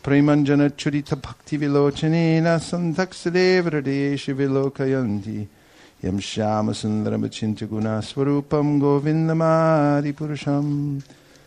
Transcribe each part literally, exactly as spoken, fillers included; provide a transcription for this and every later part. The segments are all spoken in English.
Premanjana Churita Bhakti Vilochanena Santaksade Vradeshi Vilokayanti Yam Shama Sundaramachinta Guna Swarupam Govindamari Purusham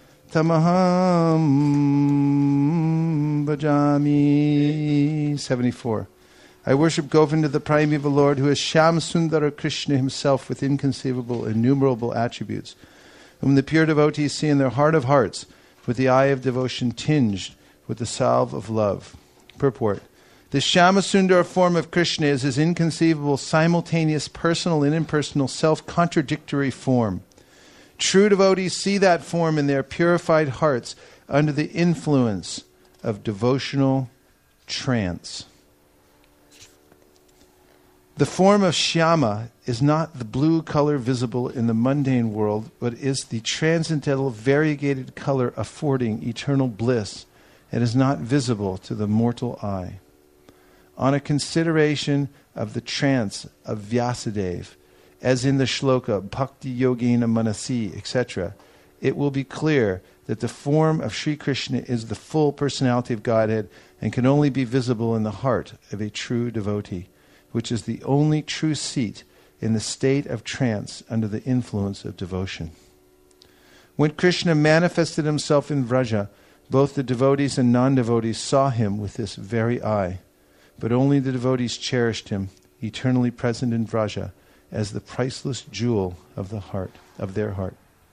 Tamaham Bhajami. seventy-four. I worship Govinda, the primeval Lord, who is Shyam Sundara Krishna himself with inconceivable, innumerable attributes, whom the pure devotees see in their heart of hearts, with the eye of devotion tinged with the salve of love. Purport. The Shyama Sundara form of Krishna is his inconceivable, simultaneous, personal and impersonal, self-contradictory form. True devotees see that form in their purified hearts under the influence of devotional trance. The form of Shyama is not the blue color visible in the mundane world, but is the transcendental variegated color affording eternal bliss and is not visible to the mortal eye. On a consideration of the trance of Vyasadeva, as in the shloka Bhakti Yogena Manasi, et cetera, it will be clear that the form of Sri Krishna is the full personality of Godhead and can only be visible in the heart of a true devotee, which is the only true seat in the state of trance under the influence of devotion. When Krishna manifested himself in Vraja, both the devotees and non-devotees saw him with this very eye, but only the devotees cherished him, eternally present in Vraja, as the priceless jewel of the heart, of their heart.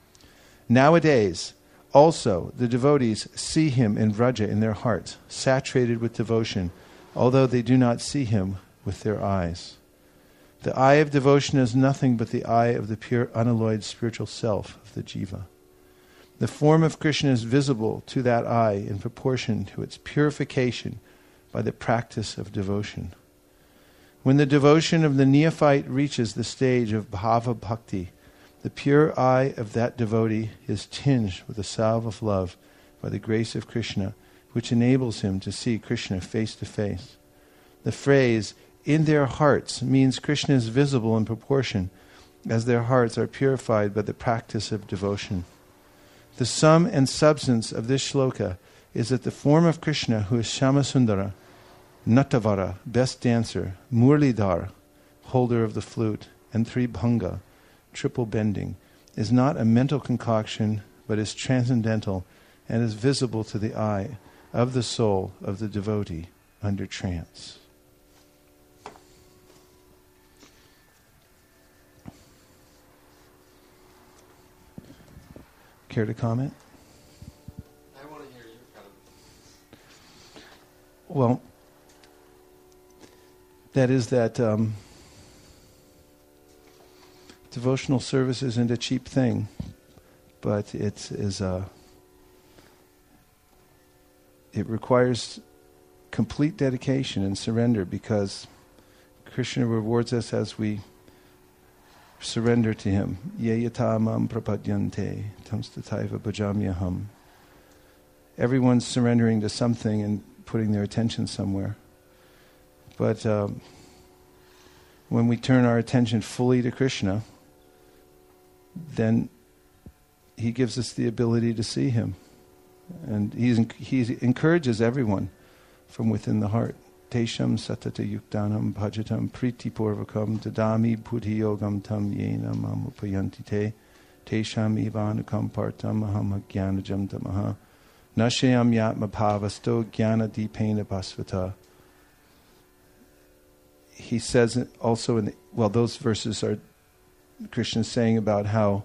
Nowadays, also, the devotees see him in Vraja in their hearts, saturated with devotion, although they do not see him with their eyes. The eye of devotion is nothing but the eye of the pure, unalloyed spiritual self of the jiva. The form of Krishna is visible to that eye in proportion to its purification by the practice of devotion. When the devotion of the neophyte reaches the stage of bhava bhakti, the pure eye of that devotee is tinged with the salve of love by the grace of Krishna, which enables him to see Krishna face to face. The phrase, in their hearts, means Krishna is visible in proportion as their hearts are purified by the practice of devotion. The sum and substance of this shloka is that the form of Krishna, who is Shyama Sundara, Natavara, best dancer, Murlidhar, holder of the flute, and Tribhanga, triple bending, is not a mental concoction, but is transcendental and is visible to the eye of the soul of the devotee under trance. Care to comment? I want to hear your comment. Well, that is that um, devotional service isn't a cheap thing, but it is a. It requires complete dedication and surrender, because Krishna rewards us as we surrender to him. Ye yata mam prapadyante tamstataiva bhajamyaham. Everyone's surrendering to something and putting their attention somewhere. But um, when we turn our attention fully to Krishna, then he gives us the ability to see him. And he's, he encourages everyone from within the heart. Tesham satata yuktanam bhajatam priti purvakam dadami buddhi yogam tam yena mam upayanti te tesham ivanukam partam aham agyanajam tamaha nashayam yatma bhavasto jnana dipena basvata. He says also in the, well, those verses are Krishna saying about how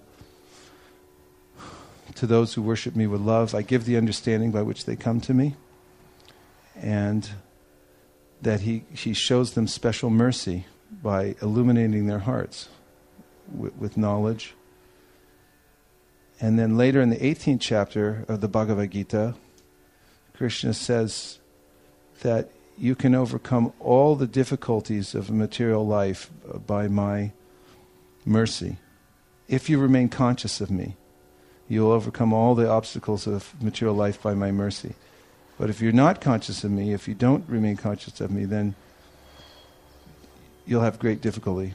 to those who worship me with love, I give the understanding by which they come to me, and that he, he shows them special mercy by illuminating their hearts with, with knowledge. And then later in the eighteenth chapter of the Bhagavad Gita, Krishna says that you can overcome all the difficulties of material life by my mercy. If you remain conscious of me, you'll overcome all the obstacles of material life by my mercy. But if you're not conscious of me, if you don't remain conscious of me, then you'll have great difficulty.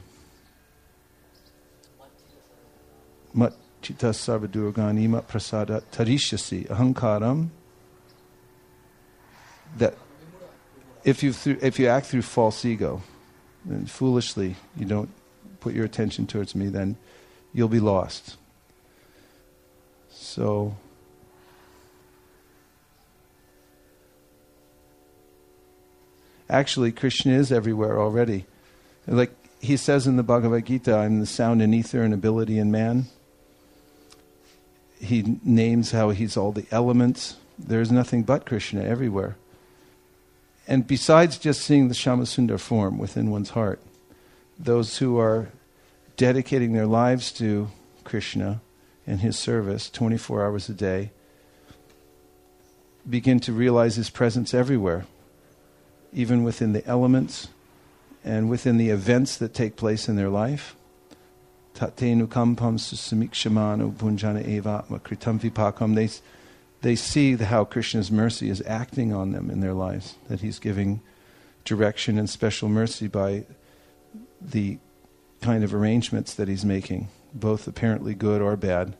Mat chita sarvadurgani mat prasada tarishyasi ahankaram that if you through, if you act through false ego, and foolishly, you don't put your attention towards me, then you'll be lost. So, actually, Krishna is everywhere already. Like he says in the Bhagavad Gita, I'm the sound and ether and ability in man. He names how he's all the elements. There's nothing but Krishna everywhere. And besides just seeing the Shyamasundar form within one's heart, those who are dedicating their lives to Krishna and his service twenty-four hours a day begin to realize his presence everywhere, even within the elements and within the events that take place in their life. Tatenu kampam susamikshamano punjana evatma kritam vipakam. They They see the, how Krishna's mercy is acting on them in their lives, that he's giving direction and special mercy by the kind of arrangements that he's making, both apparently good or bad.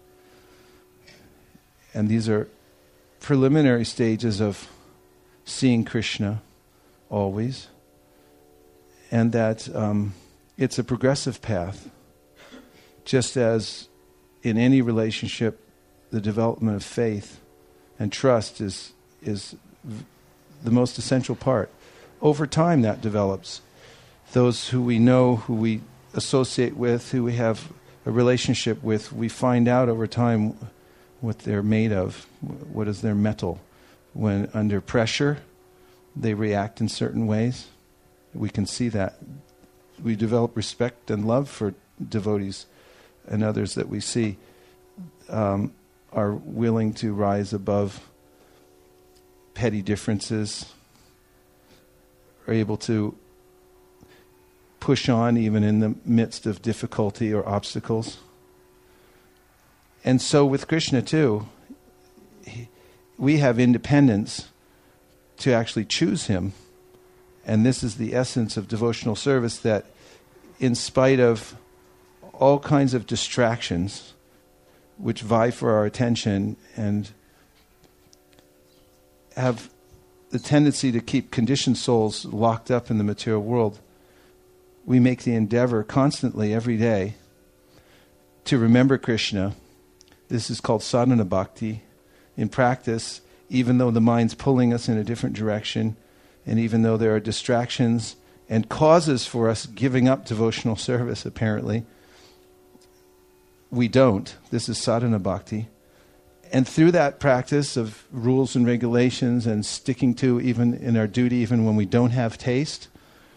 And these are preliminary stages of seeing Krishna always, and that um, it's a progressive path. Just as in any relationship, the development of faith and trust is is v- the most essential part. Over time that develops. Those who we know, who we associate with, who we have a relationship with, we find out over time what they're made of, what is their metal. When under pressure, they react in certain ways. We can see that. We develop respect and love for devotees and others that we see. Um, are willing to rise above petty differences, are able to push on even in the midst of difficulty or obstacles. And so with Krishna too, he, we have independence to actually choose him. And this is the essence of devotional service, that in spite of all kinds of distractions which vie for our attention and have the tendency to keep conditioned souls locked up in the material world, we make the endeavor constantly, every day, to remember Krishna. This is called sadhana bhakti. In practice, even though the mind's pulling us in a different direction, and even though there are distractions and causes for us giving up devotional service, apparently, we don't. This is sadhana bhakti. And through that practice of rules and regulations and sticking to even in our duty, even when we don't have taste,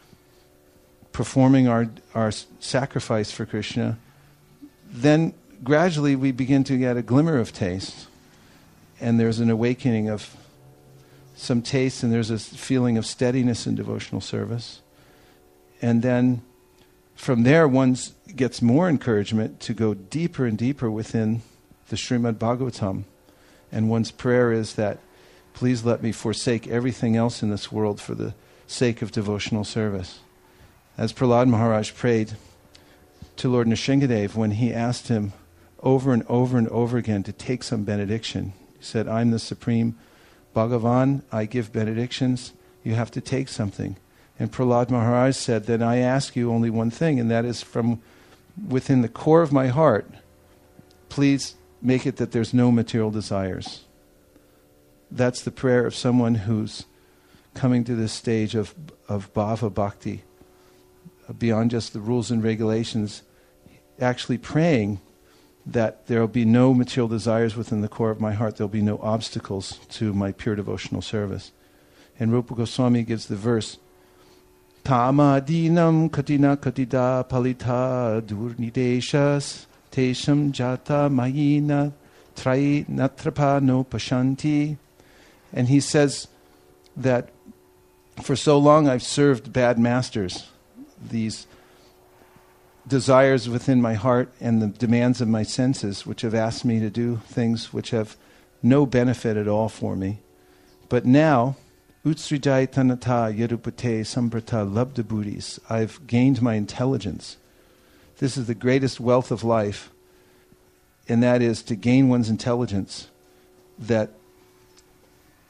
performing our, our sacrifice for Krishna, then gradually we begin to get a glimmer of taste. And there's an awakening of some taste, and there's a feeling of steadiness in devotional service. And then from there, one gets more encouragement to go deeper and deeper within the Srimad Bhagavatam. And one's prayer is that, please let me forsake everything else in this world for the sake of devotional service. As Prahlad Maharaj prayed to Lord Nrsingadev when he asked him over and over and over again to take some benediction. He said, I'm the Supreme Bhagavan, I give benedictions, you have to take something. And Prahlad Maharaj said, then I ask you only one thing, and that is from within the core of my heart, please make it that there's no material desires. That's the prayer of someone who's coming to this stage of, of bhava bhakti, beyond just the rules and regulations, actually praying that there will be no material desires within the core of my heart, there will be no obstacles to my pure devotional service. And Rupa Goswami gives the verse, Tama dinam katina katida palita durnideshas tesham jata mayina trai natrapa no pashanti. And he says that for so long I've served bad masters, these desires within my heart and the demands of my senses, which have asked me to do things which have no benefit at all for me. But now, Utsrijai tanata yerupate sambrata labda buddhis, I've gained my intelligence. This is the greatest wealth of life, and that is to gain one's intelligence, that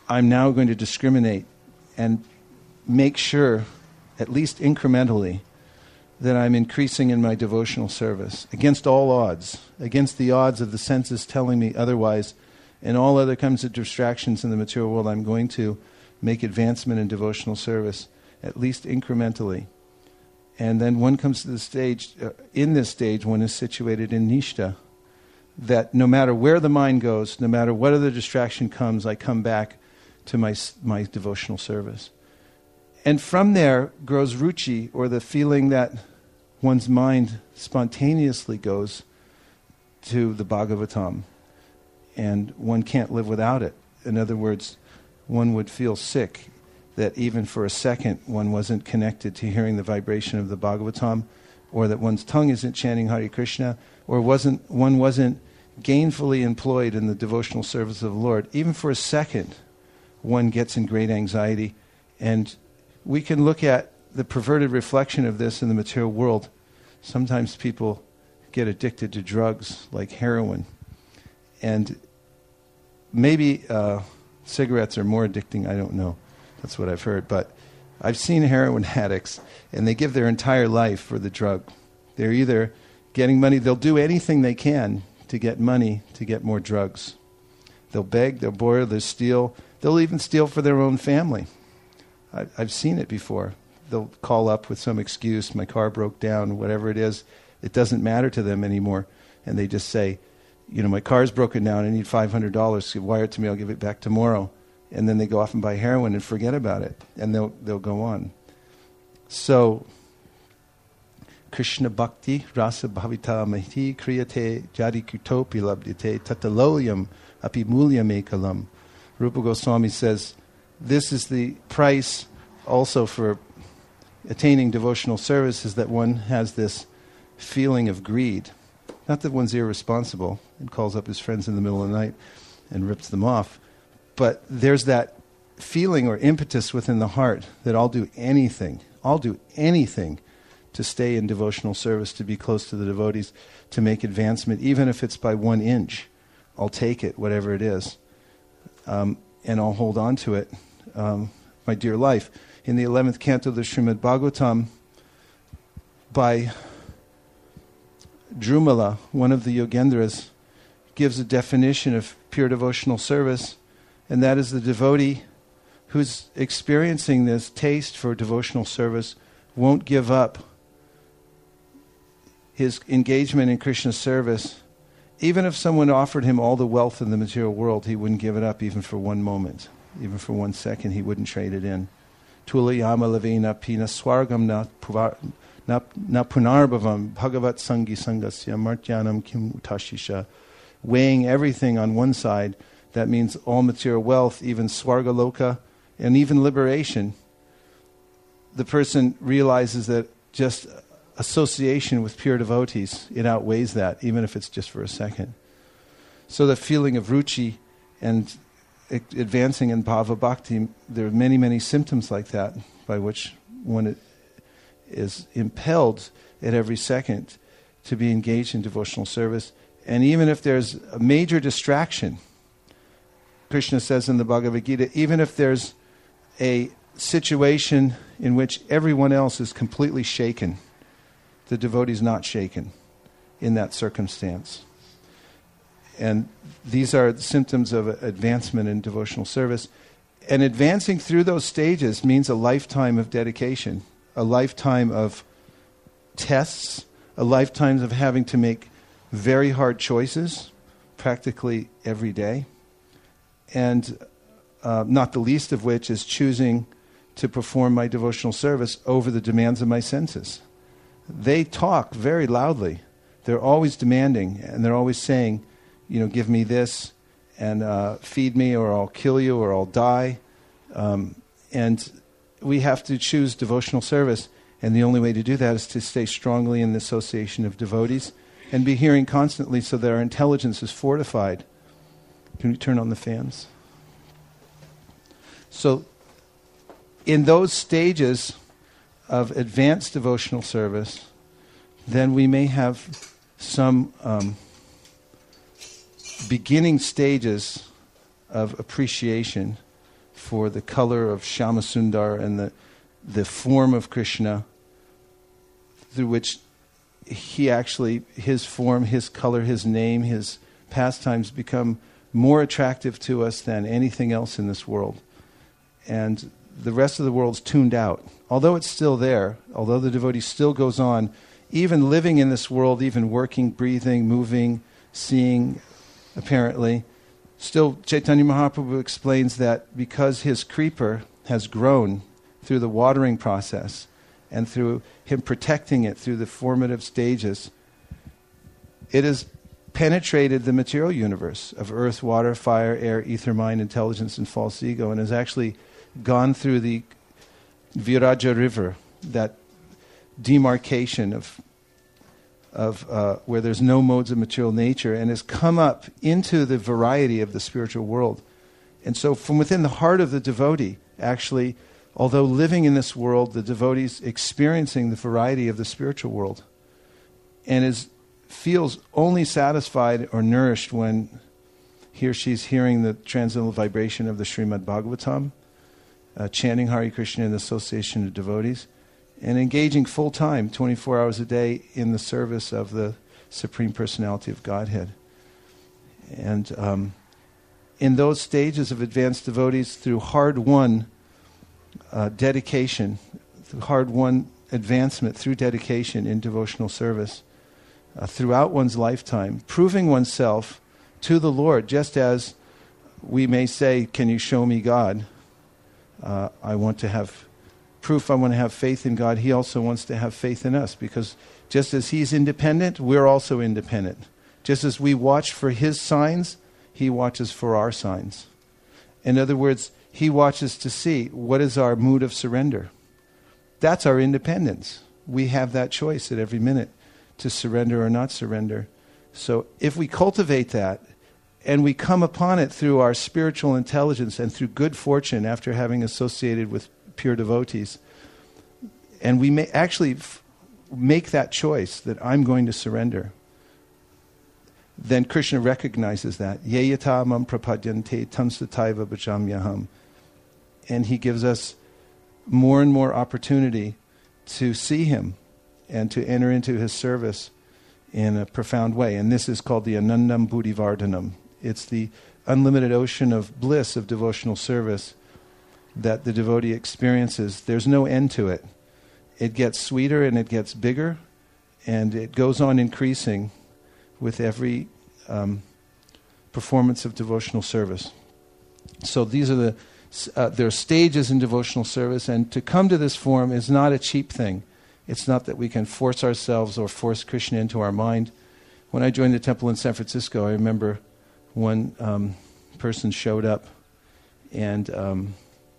I'm now going to discriminate and make sure, at least incrementally, that I'm increasing in my devotional service against all odds, against the odds of the senses telling me otherwise, and all other kinds of distractions in the material world. I'm going to make advancement in devotional service, at least incrementally. And then one comes to the stage, uh, in this stage, one is situated in Nishta, that no matter where the mind goes, no matter what other distraction comes, I come back to my my devotional service. And from there grows ruchi, or the feeling that one's mind spontaneously goes to the Bhagavatam, and one can't live without it. In other words, one would feel sick that even for a second one wasn't connected to hearing the vibration of the Bhagavatam, or that one's tongue isn't chanting Hare Krishna, or wasn't one wasn't gainfully employed in the devotional service of the Lord. Even for a second, one gets in great anxiety. And we can look at the perverted reflection of this in the material world. Sometimes people get addicted to drugs like heroin. And maybe uh, cigarettes are more addicting, I don't know. That's what I've heard. But I've seen heroin addicts, and they give their entire life for the drug. They're either getting money, they'll do anything they can to get money to get more drugs. They'll beg, they'll borrow, they'll steal. They'll even steal for their own family. I, I've seen it before. They'll call up with some excuse, my car broke down, whatever it is. It doesn't matter to them anymore. And they just say, you know, my car's broken down, I need five hundred dollars. Wire it to me, I'll give it back tomorrow. And then they go off and buy heroin and forget about it. And they'll they'll go on. So, Krishna Bhakti Rasa Bhavita Mahiti Kriyate Jadi Kutopi Labdite Tataloyam Api Mulyam Ekalam. Rupa Goswami says, this is the price also for attaining devotional service, is that one has this feeling of greed. Not that one's irresponsible and calls up his friends in the middle of the night and rips them off, but there's that feeling or impetus within the heart that I'll do anything, I'll do anything to stay in devotional service, to be close to the devotees, to make advancement, even if it's by one inch. I'll take it, whatever it is. Um, and I'll hold on to it, um, my dear life. In the eleventh canto of the Srimad Bhagavatam, by Drumala, one of the Yogendras, gives a definition of pure devotional service, and that is the devotee who's experiencing this taste for devotional service won't give up his engagement in Krishna's service. Even if someone offered him all the wealth in the material world, he wouldn't give it up even for one moment. Even for one second, he wouldn't trade it in. Tulayama lavena pina swargam na punarbhavam bhagavat sangi sangasya martyanam kim utashisha. Weighing everything on one side, that means all material wealth, even swargaloka, and even liberation. The person realizes that just association with pure devotees, it outweighs that, even if it's just for a second. So the feeling of ruchi and advancing in bhava bhakti, there are many, many symptoms like that by which one is impelled at every second to be engaged in devotional service. And even if there's a major distraction, Krishna says in the Bhagavad Gita, even if there's a situation in which everyone else is completely shaken, the devotee is not shaken in that circumstance. And these are the symptoms of advancement in devotional service. And advancing through those stages means a lifetime of dedication, a lifetime of tests, a lifetime of having to make very hard choices practically every day. And uh, not the least of which is choosing to perform my devotional service over the demands of my senses. They talk very loudly. They're always demanding, and they're always saying, you know, give me this, and uh, feed me, or I'll kill you, or I'll die. Um, and we have to choose devotional service, and the only way to do that is to stay strongly in the association of devotees and be hearing constantly so that our intelligence is fortified. Can we turn on the fans? So, in those stages of advanced devotional service, then we may have some um, beginning stages of appreciation for the color of Shyamasundar and the the form of Krishna, through which he actually, his form, his color, his name, his pastimes become more attractive to us than anything else in this world. And the rest of the world's tuned out. Although it's still there, although the devotee still goes on, even living in this world, even working, breathing, moving, seeing, apparently, still Chaitanya Mahaprabhu explains that because his creeper has grown through the watering process and through him protecting it through the formative stages, it has penetrated the material universe of earth, water, fire, air, ether, mind, intelligence, and false ego, and has actually gone through the Viraja river, that demarcation of of uh, where there's no modes of material nature, and has come up into the variety of the spiritual world. And so from within the heart of the devotee, actually, although living in this world, the devotee's experiencing the variety of the spiritual world, and is feels only satisfied or nourished when he or she's hearing the transcendental vibration of the Srimad Bhagavatam, uh, chanting Hare Krishna in the association of devotees, and engaging full-time, twenty-four hours a day, in the service of the Supreme Personality of Godhead. And um, in those stages of advanced devotees, through hard-won uh, dedication, through hard-won advancement through dedication in devotional service, uh, throughout one's lifetime, proving oneself to the Lord, just as we may say, can you show me God? Uh, I want to have proof, I want to have faith in God. He also wants to have faith in us, because just as He's independent, we're also independent. Just as we watch for His signs, He watches for our signs. In other words, He watches to see what is our mood of surrender. That's our independence. We have that choice at every minute to surrender or not surrender. So if we cultivate that, and we come upon it through our spiritual intelligence and through good fortune after having associated with pure devotees, and we may actually f- make that choice that I'm going to surrender, then Krishna recognizes that. Yeyata mam prapadyante tam sataiva bhajamyaham. And He gives us more and more opportunity to see Him and to enter into His service in a profound way. And this is called the Anandam Buddhivardhanam. It's the unlimited ocean of bliss of devotional service that the devotee experiences. There's no end to it. It gets sweeter and it gets bigger, and it goes on increasing with every um, performance of devotional service. So these are the uh, there are stages in devotional service, and to come to this form is not a cheap thing. It's not that we can force ourselves or force Krishna into our mind. When I joined the temple in San Francisco, I remember one um, person showed up, and um,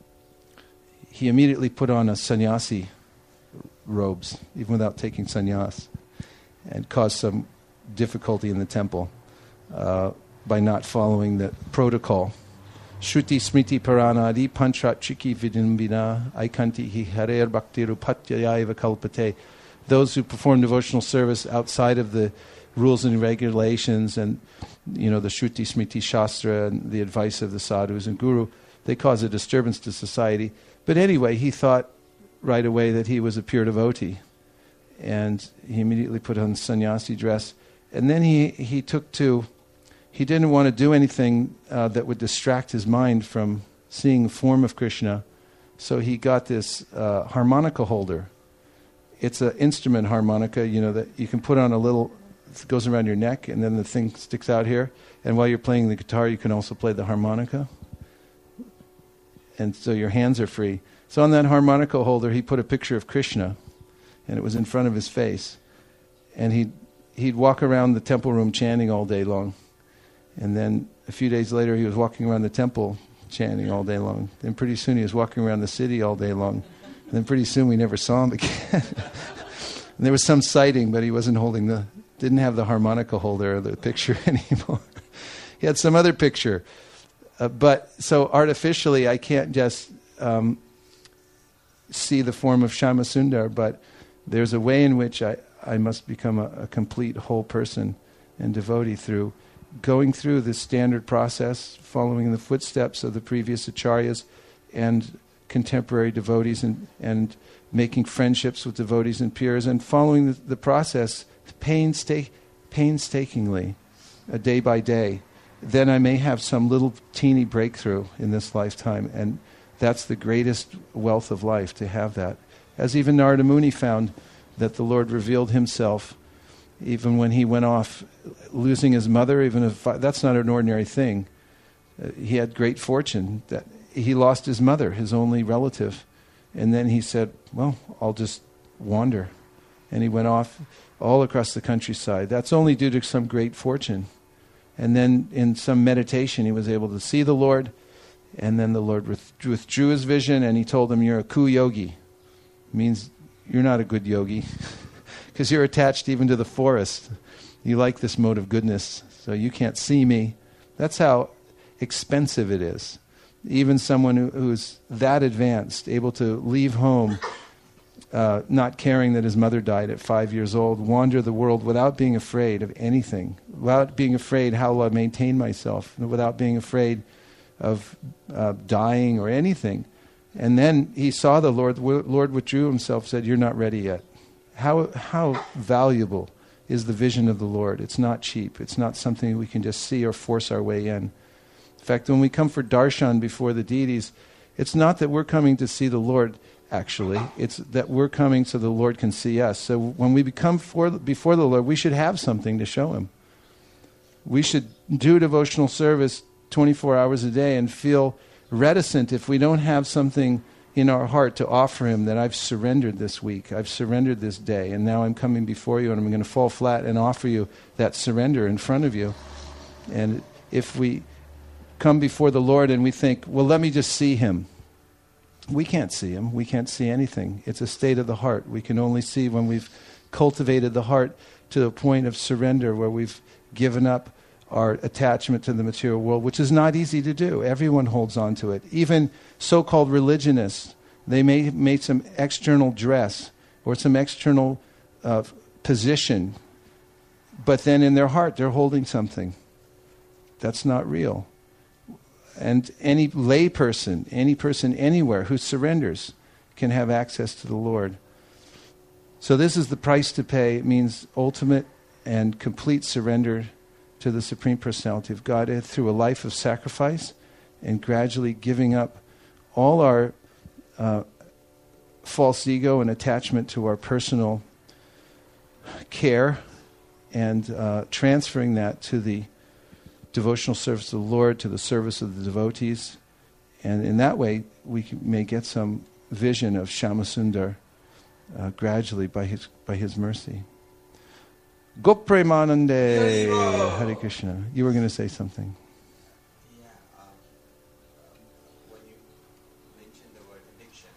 he immediately put on a sannyasi robes, even without taking sannyas, and caused some difficulty in the temple uh, by not following the protocol. Shruti smriti paranadi panchat chiki vidimbina aikanti hi harer bhaktiru patyayaiva kalpate. Those who perform devotional service outside of the rules and regulations and, you know, the Shruti smriti shastra and the advice of the sadhus and guru, they cause a disturbance to society. But anyway, he thought right away that he was a pure devotee, and he immediately put on sannyasi dress. And then he, he took to, he didn't want to do anything uh, that would distract his mind from seeing the form of Krishna, so he got this uh, harmonica holder. It's an instrument harmonica, you know, that you can put on a little, it goes around your neck, and then the thing sticks out here. And while you're playing the guitar, you can also play the harmonica. And so your hands are free. So on that harmonica holder, he put a picture of Krishna, and it was in front of his face. And he'd, he'd walk around the temple room chanting all day long. And then a few days later, he was walking around the temple chanting all day long. Then pretty soon, he was walking around the city all day long. And then pretty soon, we never saw him again. And there was some sighting, but he wasn't holding the, didn't have the harmonica holder or the picture anymore. He had some other picture. Uh, but so artificially, I can't just um, see the form of Shyamasundar, but there's a way in which I, I must become a, a complete whole person and devotee through going through this standard process, following the footsteps of the previous acharyas, and contemporary devotees and, and making friendships with devotees and peers and following the, the process painsta- painstakingly, uh, day by day, then I may have some little teeny breakthrough in this lifetime. And that's the greatest wealth of life, to have that. As even Narada Muni found that the Lord revealed himself even when he went off losing his mother. Even if that's not an ordinary thing. Uh, he had great fortune that he lost his mother, his only relative. And then he said, well, I'll just wander. And he went off all across the countryside. That's only due to some great fortune. And then in some meditation, he was able to see the Lord. And then the Lord withdrew, withdrew his vision, and he told him, you're a ku-yogi. Means you're not a good yogi. Because you're attached even to the forest. You like this mode of goodness, so you can't see me. That's how expensive it is. Even someone who, who's that advanced, able to leave home, uh, not caring that his mother died at five years old, wander the world without being afraid of anything, without being afraid how will I maintain myself, without being afraid of uh, dying or anything. And then he saw the Lord. The Lord withdrew himself, said, you're not ready yet. How how valuable is the vision of the Lord? It's not cheap. It's not something we can just see or force our way in. In fact, when we come for darshan before the deities, it's not that we're coming to see the Lord, actually. It's that we're coming so the Lord can see us. So when we become for, before the Lord, we should have something to show him. We should do devotional service twenty-four hours a day and feel reticent if we don't have something in our heart to offer him, that I've surrendered this week, I've surrendered this day, and now I'm coming before you and I'm going to fall flat and offer you that surrender in front of you. And if we come before the Lord and we think, well, let me just see him. We can't see him. We can't see anything. It's a state of the heart. We can only see when we've cultivated the heart to the point of surrender, where we've given up our attachment to the material world, which is not easy to do. Everyone holds on to it. Even so-called religionists, they may make some external dress or some external uh, position, but then in their heart they're holding something. That's not real. And any lay person, any person anywhere who surrenders can have access to the Lord. So this is the price to pay. It means ultimate and complete surrender to the Supreme Personality of Godhead through a life of sacrifice and gradually giving up all our uh, false ego and attachment to our personal care and uh, transferring that to the devotional service of the Lord, to the service of the devotees. And in that way, we can, may get some vision of Shyamasundar uh, gradually by his, by his mercy. Gopremanande, Hare Krishna. You were going to say something. Yeah, um, when you mentioned the word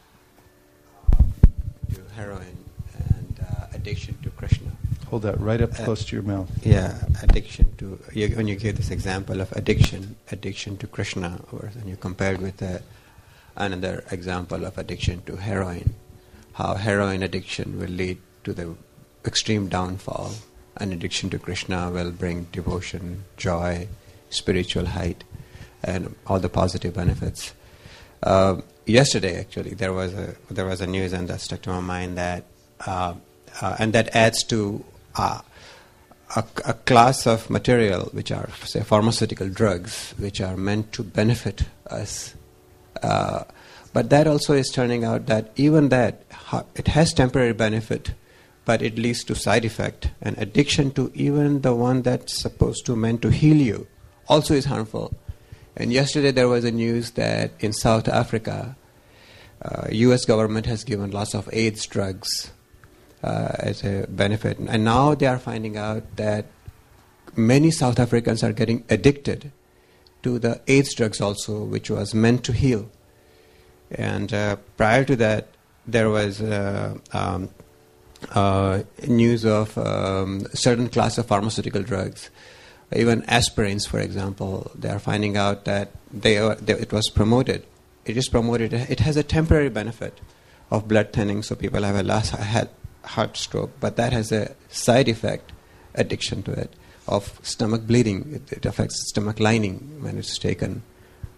addiction uh, to heroin and uh, addiction to Krishna. Hold that right up uh, close to your mouth. Yeah, addiction to, you, when you gave this example of addiction, addiction to Krishna, or when you compared with uh, another example of addiction to heroin, how heroin addiction will lead to the extreme downfall. An addiction to Krishna will bring devotion, joy, spiritual height, and all the positive benefits. Uh, yesterday, actually, there was a there was a news, and that stuck to my mind that, uh, uh, and that adds to uh, a, a class of material which are, say, pharmaceutical drugs, which are meant to benefit us. Uh, but that also is turning out that even that it has temporary benefit, but it leads to side effect. And addiction to even the one that's supposed to meant to heal you also is harmful. And yesterday there was a news that in South Africa, uh, U S government has given lots of AIDS drugs uh, as a benefit. And now they are finding out that many South Africans are getting addicted to the AIDS drugs also, which was meant to heal. And uh, prior to that, there was uh, um, uh, news of um, certain class of pharmaceutical drugs, even aspirins, for example. They are finding out that they, are, they it was promoted. It is promoted. It has a temporary benefit of blood thinning, so people have a less heart stroke, but that has a side effect, addiction to it, of stomach bleeding. It, it affects stomach lining when it's taken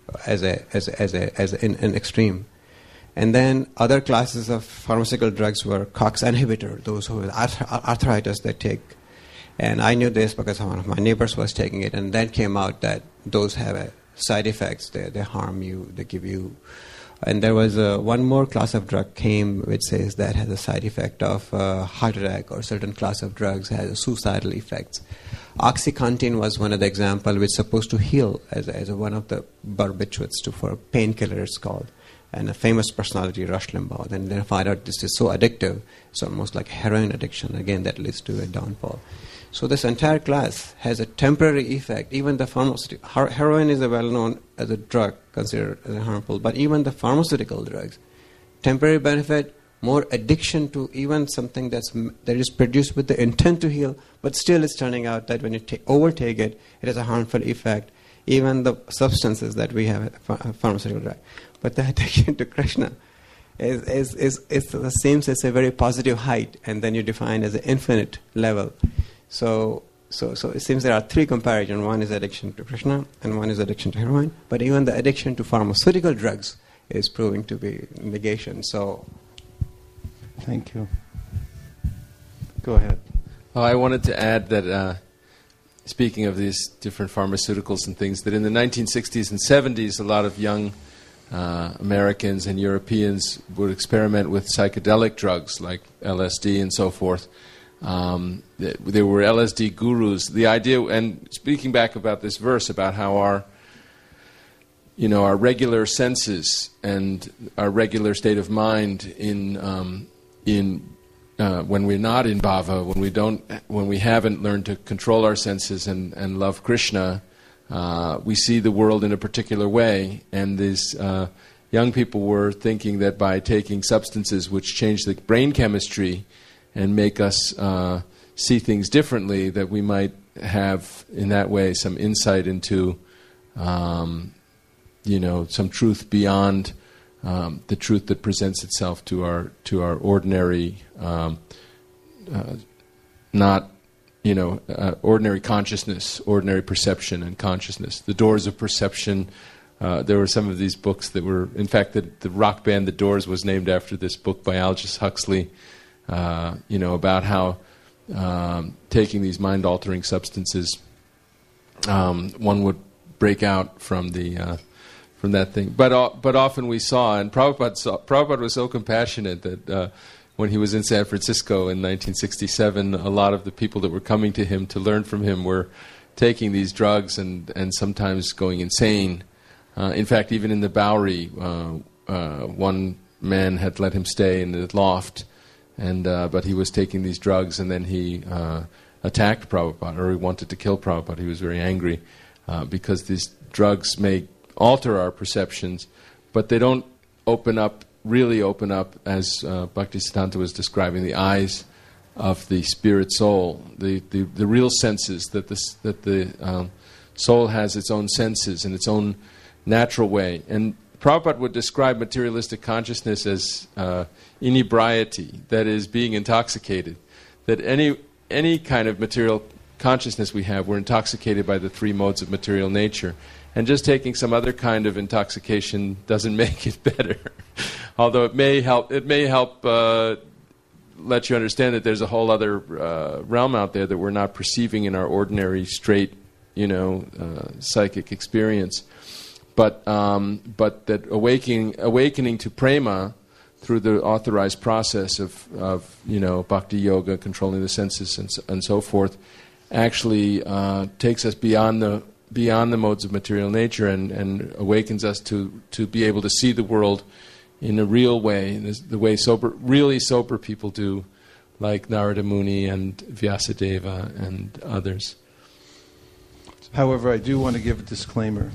as a as a, as a, as a, in, an extreme. And then other classes of pharmaceutical drugs were COX inhibitor, those who have arth- arthritis they take. And I knew this because one of my neighbors was taking it, and then came out that those have a side effects. They they harm you. They give you. And there was uh, one more class of drug came which says that has a side effect of uh, heart attack, or certain class of drugs has a suicidal effects. OxyContin was one of the example which is supposed to heal as a, as a one of the barbiturates to for painkillers called. And a famous personality, Rush Limbaugh. Then they find out this is so addictive, it's almost like heroin addiction. Again, that leads to a downfall. So this entire class has a temporary effect. Even the pharmaceutical her- heroin is a well-known as a drug considered as harmful, but even the pharmaceutical drugs, temporary benefit, more addiction to even something that's that is produced with the intent to heal, but still it's turning out that when you ta- overtake it, it has a harmful effect. Even the substances that we have, a pharmaceutical drug. But the addiction to Krishna is, is, is, is the same, so it's a very positive height, and then you define as an infinite level. So, so, so it seems there are three comparisons. One is addiction to Krishna, and one is addiction to heroin. But even the addiction to pharmaceutical drugs is proving to be negation. So, thank you. Go ahead. Oh, I wanted to add that, uh, speaking of these different pharmaceuticals and things, that in the nineteen sixties and seventies, a lot of young uh, Americans and Europeans would experiment with psychedelic drugs like L S D and so forth. Um, there were L S D gurus. The idea, and speaking back about this verse, about how our, you know, our regular senses and our regular state of mind in um, in uh, when we're not in bhava, when we don't, when we haven't learned to control our senses and, and love Krishna, uh, we see the world in a particular way. And these uh, young people were thinking that by taking substances which change the brain chemistry and make us uh, see things differently, that we might have, in that way, some insight into, um, you know, some truth beyond um, the truth that presents itself to our to our ordinary, um, uh, not, you know, uh, ordinary consciousness, ordinary perception and consciousness. The Doors of Perception. Uh, there were some of these books that were, in fact, the, the rock band The Doors was named after this book by Aldous Huxley. Uh, you know, about how um, taking these mind-altering substances, um, one would break out from the uh, from that thing. But uh, but often we saw, and Prabhupada, saw, Prabhupada was so compassionate that uh, when he was in San Francisco in nineteen sixty-seven, a lot of the people that were coming to him to learn from him were taking these drugs and, and sometimes going insane. Uh, in fact, even in the Bowery, uh, uh, one man had let him stay in the loft. And uh, but he was taking these drugs, and then he uh, attacked Prabhupada, or he wanted to kill Prabhupada. He was very angry uh, because these drugs may alter our perceptions, but they don't open up, really open up, as uh, Bhaktisiddhanta was describing, the eyes of the spirit soul, the, the, the real senses, that, this, that the um, soul has its own senses in its own natural way. And Prabhupada would describe materialistic consciousness as uh, inebriety, that is, being intoxicated. That any any kind of material consciousness we have, we're intoxicated by the three modes of material nature. And just taking some other kind of intoxication doesn't make it better. Although it may help, it may help uh, let you understand that there's a whole other uh, realm out there that we're not perceiving in our ordinary, straight, you know, uh, psychic experience. But um, but that awakening awakening to prema through the authorized process of, of you know, bhakti yoga, controlling the senses and so, and so forth, actually uh, takes us beyond the beyond the modes of material nature and, and awakens us to, to be able to see the world in a real way, the way sober, really sober people do, like Narada Muni and Vyasadeva and others. However, I do want to give a disclaimer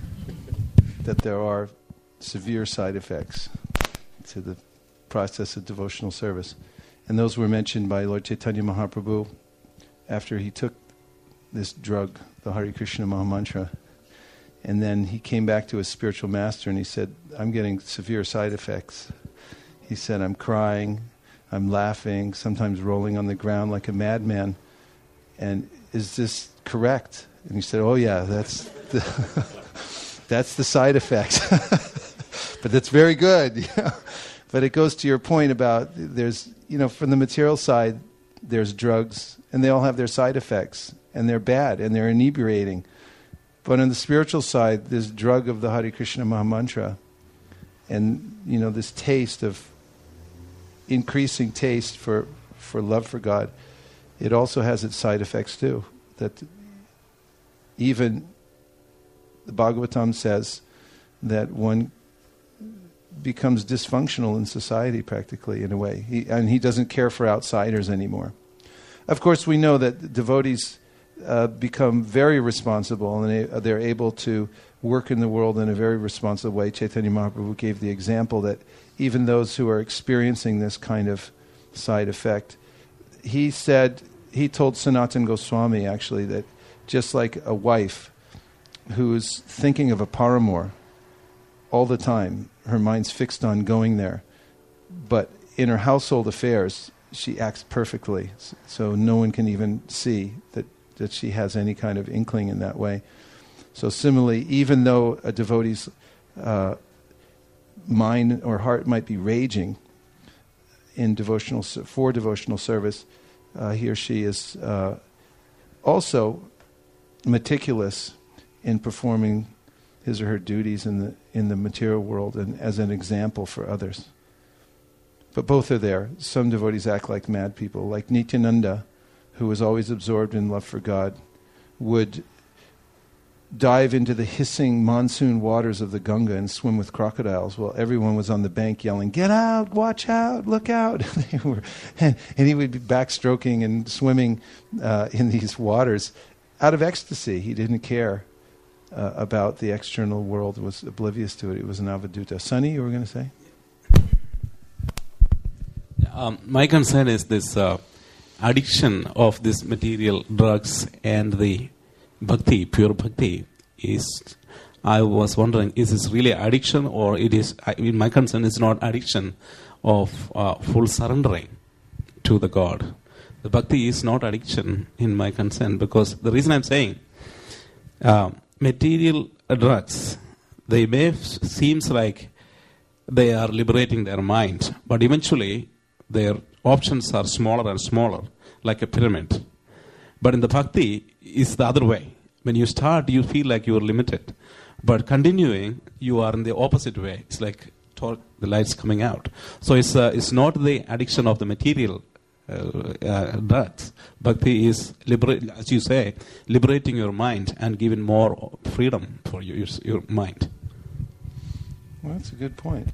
that there are severe side effects to the process of devotional service. And those were mentioned by Lord Chaitanya Mahaprabhu after he took this drug, the Hare Krishna Mahamantra. And then he came back to his spiritual master and he said, I'm getting severe side effects. He said, I'm crying, I'm laughing, sometimes rolling on the ground like a madman. And is this correct? And he said, oh yeah, that's the That's the side effect. But that's very good. You know? But it goes to your point about there's, you know, from the material side, there's drugs, and they all have their side effects, and they're bad, and they're inebriating. But on the spiritual side, this drug of the Hare Krishna Mahamantra, and, you know, this taste of increasing taste for, for love for God, it also has its side effects too. That even the Bhagavatam says that one becomes dysfunctional in society practically in a way. He, and he doesn't care for outsiders anymore. Of course, we know that devotees uh, become very responsible, and they, they're able to work in the world in a very responsible way. Chaitanya Mahaprabhu gave the example that even those who are experiencing this kind of side effect, he said, he told Sanatana Goswami actually that just like a wife who's thinking of a paramour all the time, her mind's fixed on going there, but in her household affairs, she acts perfectly, so no one can even see that, that she has any kind of inkling in that way. So similarly, even though a devotee's uh, mind or heart might be raging in devotional for devotional service, uh, he or she is uh, also meticulous in performing his or her duties in the in the material world and as an example for others. But both are there. Some devotees act like mad people, like Nityananda, who was always absorbed in love for God, would dive into the hissing monsoon waters of the Ganga and swim with crocodiles while everyone was on the bank yelling, "Get out, watch out, look out." They were, and, and he would be backstroking and swimming uh, in these waters out of ecstasy. He didn't care uh, about the external world, was oblivious to it. It was an avaduta. Sunny, you were going to say? Um, my concern is this uh, addiction of this material drugs and the bhakti, pure bhakti. Is I was wondering, is this really addiction, or it is? I mean, my concern is not addiction of uh, full surrendering to the God. The bhakti is not addiction in my concern, because the reason I'm saying uh, material drugs, they may f- seems like they are liberating their mind, but eventually their options are smaller and smaller, like a pyramid. But in the bhakti, it's the other way. When you start, you feel like you are limited. But continuing, you are in the opposite way. It's like tor- the light's coming out. So it's uh, it's not the addiction of the material uh, uh, drugs. Bhakti is, libera- as you say, liberating your mind and giving more freedom for your, your mind. Well, that's a good point.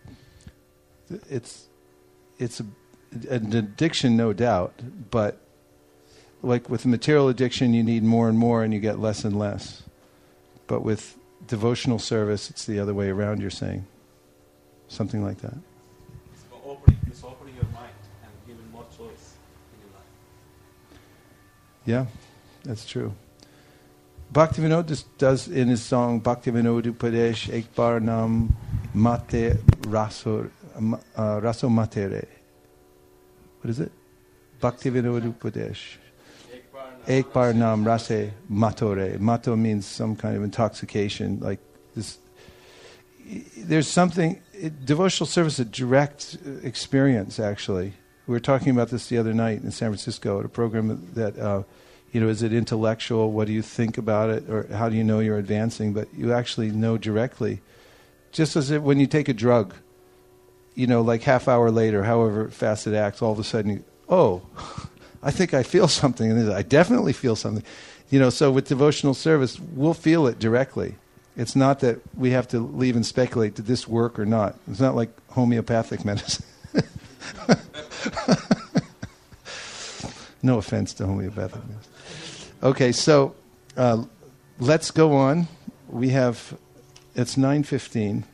It's it's a, an addiction, no doubt, but like with material addiction, you need more and more and you get less and less. But with devotional service, it's the other way around, you're saying. Something like that. It's opening, it's opening your mind and giving more choice in your life. Yeah, that's true. Bhaktivinoda just does in his song, Bhaktivinoda Upadesh Ek Bar Nam Mate Raso, uh, Raso Matere. What is it? Bhaktivinoda Upadesh. Ek bar nam rase matore. Mato means some kind of intoxication. Like this, there's something. It, devotional service, a direct experience. Actually, we were talking about this the other night in San Francisco at a program that, uh, you know, is it intellectual? What do you think about it, or how do you know you're advancing? But you actually know directly. Just as it, when you take a drug, you know, like half hour later, however fast it acts, all of a sudden, you, oh. I think I feel something, and I definitely feel something. You know, so with devotional service, we'll feel it directly. It's not that we have to leave and speculate, did this work or not? It's not like homeopathic medicine. No offense to homeopathic medicine. Okay, so uh, let's go on. We have, it's nine fifteen.